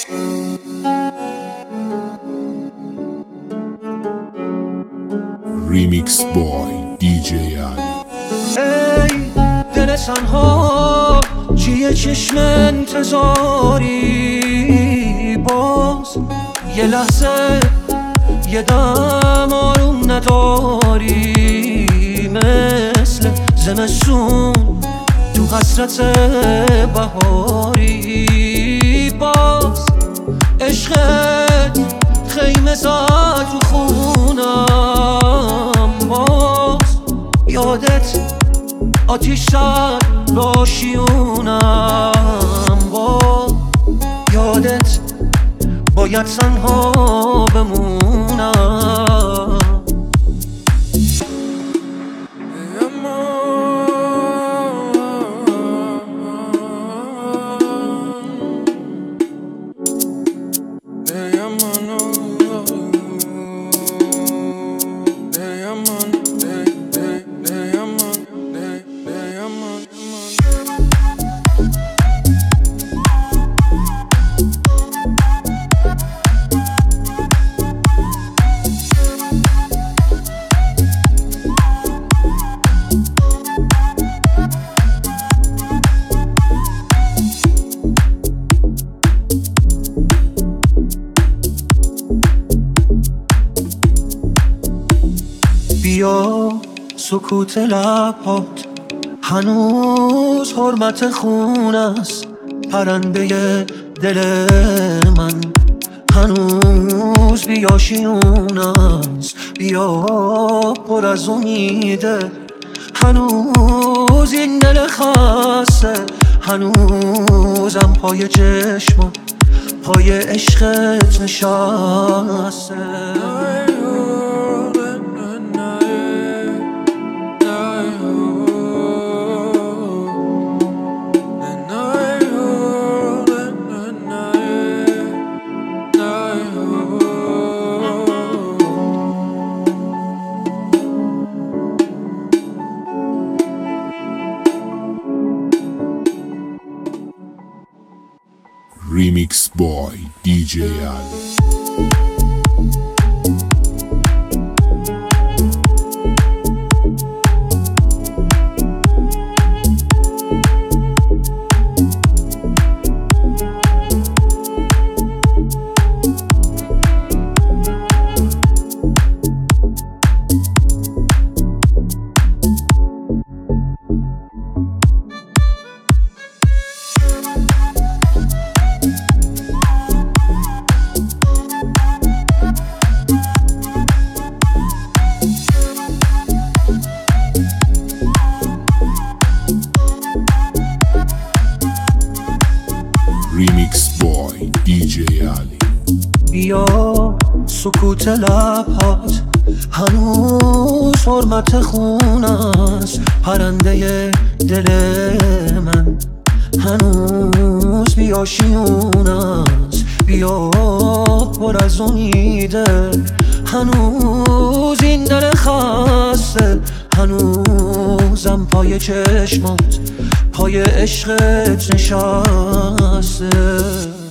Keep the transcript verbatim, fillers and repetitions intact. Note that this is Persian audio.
Remix boy دی جی علی. ای دل تنها چیه چشم انتظاری، باز یه لحظه یه دم آروم نداری، مثل زمستون تو حسرت بهاری، باز عشقت خیمه زد رو خونم، باز یادت آتیش زد با شیونم، باز یادت باید تنها بمونم. بیا سکوت لبات هنوز حرمت خون است، پرنده دل من هنوز بیاشیون است، بیا پر از امیده هنوز این دل خسته، هنوزم پای چشمم پای عشقت نشسته. Remix boy دی جی علی. Remix boy دی جی علی. بیا سکوت لبات هنوز حرمت خون است، پرنده دل من هنوز بیاشیون است، بیا پر از امیده هنوز این دل خسته، هنوزم پای چشمات پای عشقت نشسته.